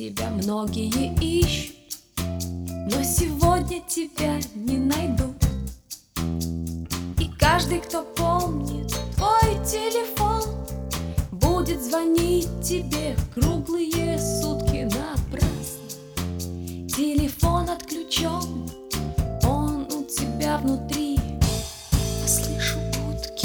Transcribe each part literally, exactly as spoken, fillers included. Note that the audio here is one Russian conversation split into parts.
Тебя многие ищут, но сегодня тебя не найдут. И каждый, кто помнит твой телефон, будет звонить тебе круглые сутки напрасно. Телефон отключен, он у тебя внутри. Я слышу гудки.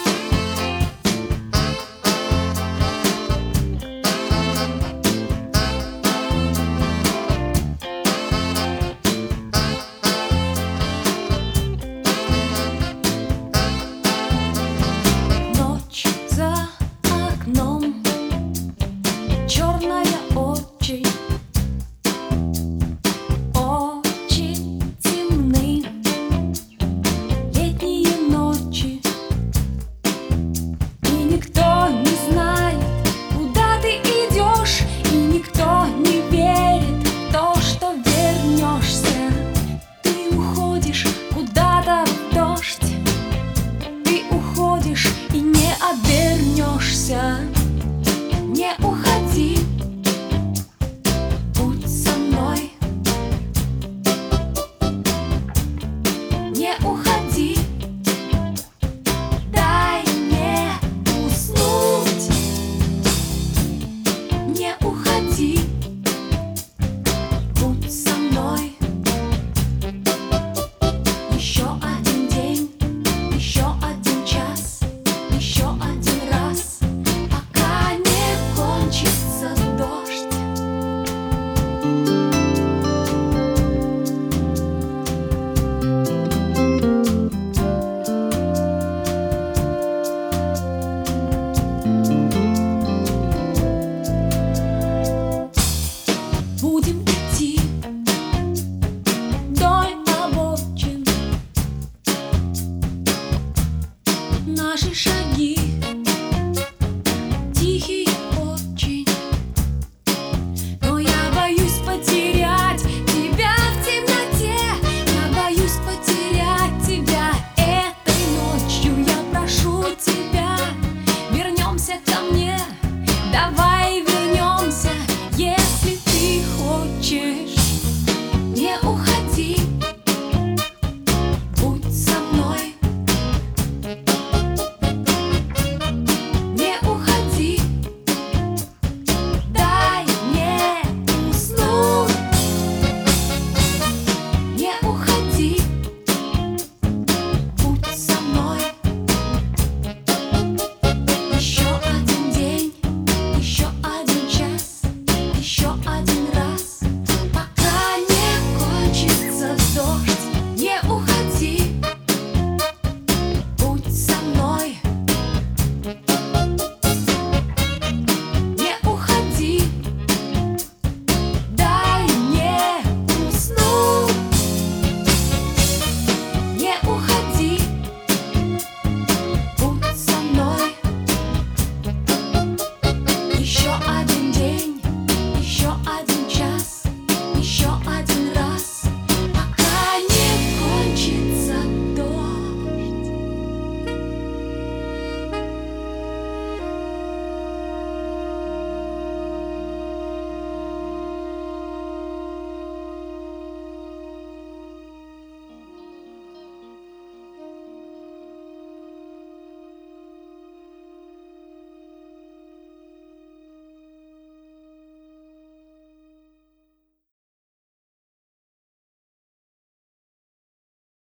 Ночь за окном, черная очень, очень темны летние ночи, и никто не знает, куда ты идешь, и никто не верит в то, что вернешься. Ты уходишь куда-то в дождь, ты уходишь и не обернешься. Не уходи, будь со мной. Не уходи, дай мне уснуть. Не уходи, будь со мной.